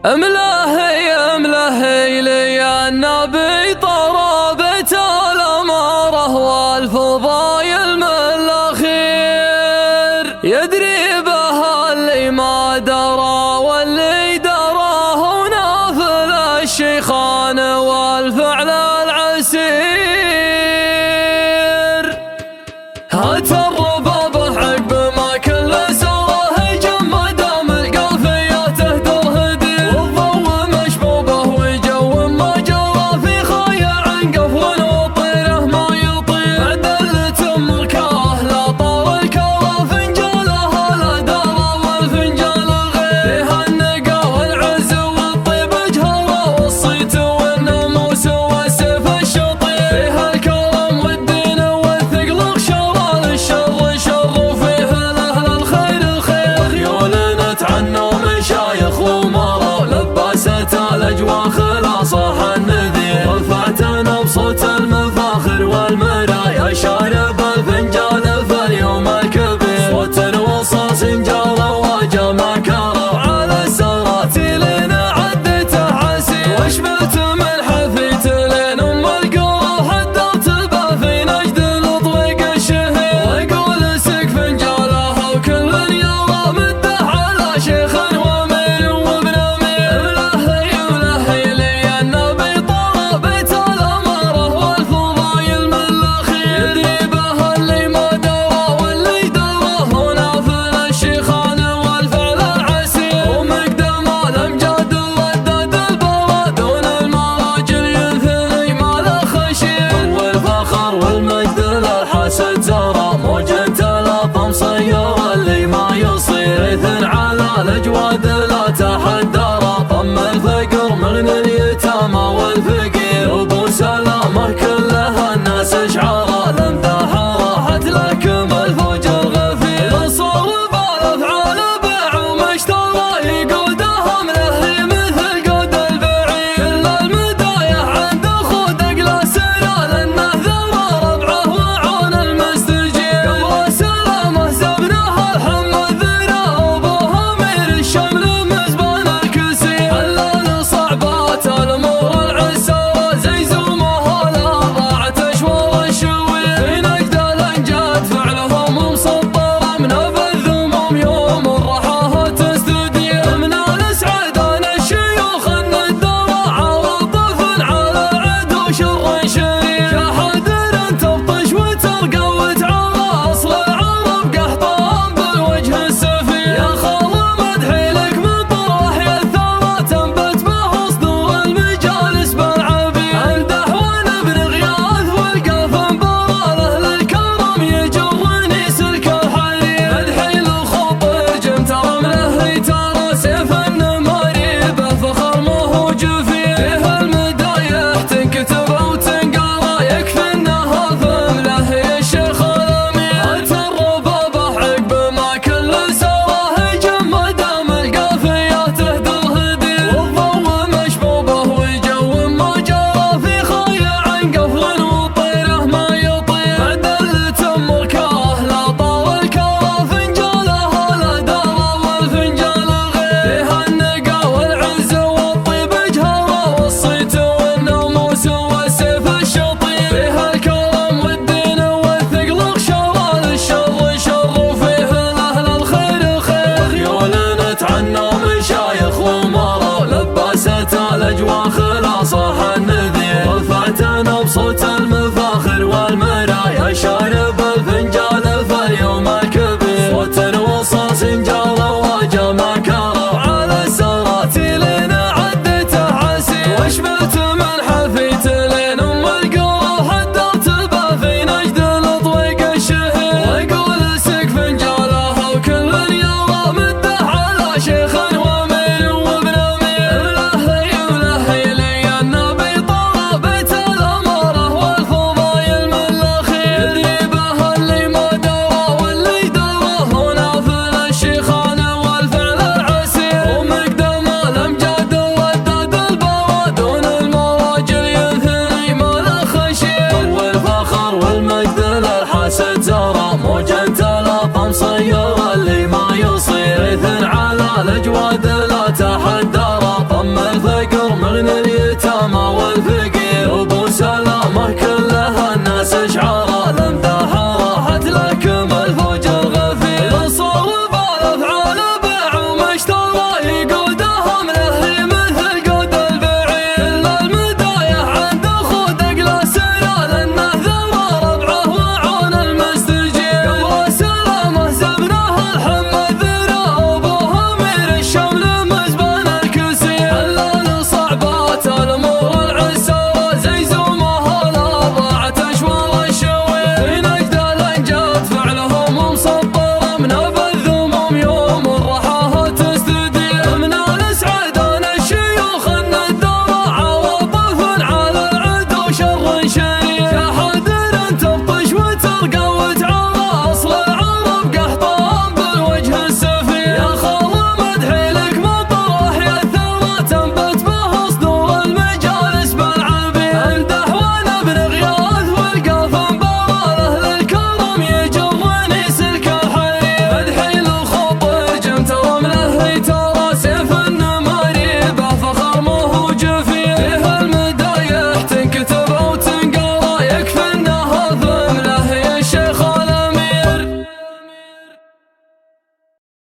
املهي لي النبي طرابة الأمارة والفضايل من الأخير، يدري بها اللي ما درى واللي دراه نافل الشيخان والفعل العسير. هات الرباب حق ما كل سره جمد القافية تهدر هدي، والضوء مشبوبه وجو ما جرى في خايع عن قفل وطيره ما يطير. عدلة مركاه لا طار الكرى فنجالها لا درى والفنجال الغير، فيها النقا والعز والطيب جهره والصيت والناموس والسيف الشطير، فيها الكرم والدين والثقل خشره للشر شر وفيه الاهل الخير الخير. خيول نتعنوا مشايخ ومرا لبست الاجواء خلاصه النذير، رفعتنا بصوت المفاخر والمرايا شارب الفنجان فاليوم الكبير، صوت وصاص جار وجمع كرر على السراتيل عدته عسير، وشبت من حفيت لين ام القرى حدرت به في نجد الاطويق الشهير، واقول سق فنجالها وكل يرى مده على شيخ وامير وابن امير. املهي لي النبي طرابة الاماره والفضايل من الاخير، يدري بها اللي ما درى واللي دراه نافل الشيخان والفعل العسير، ومقدم الامجاد الردد البرى دون المراجل ينثني ما له خشير، والفخر والمجد للحسد زرى موجة الاطم صير اللي ما يصير، اثن على الاجواد لا تحدر طم الفقر مغنى اليتامى والفقير، ابو سلامه كلها الناس اشعاره لمداحه راحت لكم الفوج الغفير، صار بالافعال بيع ومشترى يقودها ملهي مثل قود البعير، كل المدايح عند خود اقلى سرى لانه ذرى ربعه وعون المستجير، قبل سلامه زبنها الحمد ذرى ابوها امير الشمل مزبان الكسير، حلال صعبات الامور العسارة زي زومها لا ضاعت اشوار الشوير، في نجد الانجاد فعلهم مسطره من الذموم يوم الرحاها تستدير، من الاسعدان الشيوخ الندرة عرضف على العدو شر شرير، كحدر تبطش وترقى وتعرى اصل العرب قحطان بالوجه السفير، يا خال مدحي لك من طرح يا الثرى تنبت به صدور المجالس بالعبير، الدحوان بن غياث والقلب برا لاهل الكرم يجرني سلك الحرير، مدحي للخطر جمت رمله ترى سيف النماري بالفخر مهو جفير، فيها المدايح تنكتب او تنقرا يكفي انها فمله يا الشيخ الامير، هات الرباب حق ما كل سره جمد القافيه تهدر هدير، والضوء مشبوبه وجو ما جرى في خايع عن قفل وطيره ما يطير، عدلة مركاه لا طار الكرى فنجالها لا درى والفنجال الغير، فيها النقا والعز والطيب جهره والصيت والناموس والسيف الشطير، فيها الكرم والدين والثقل خشره للشر شر وفيه الاهل الخير الخير. خيول نتعنوا مشايخ ومرا لبست الاجواء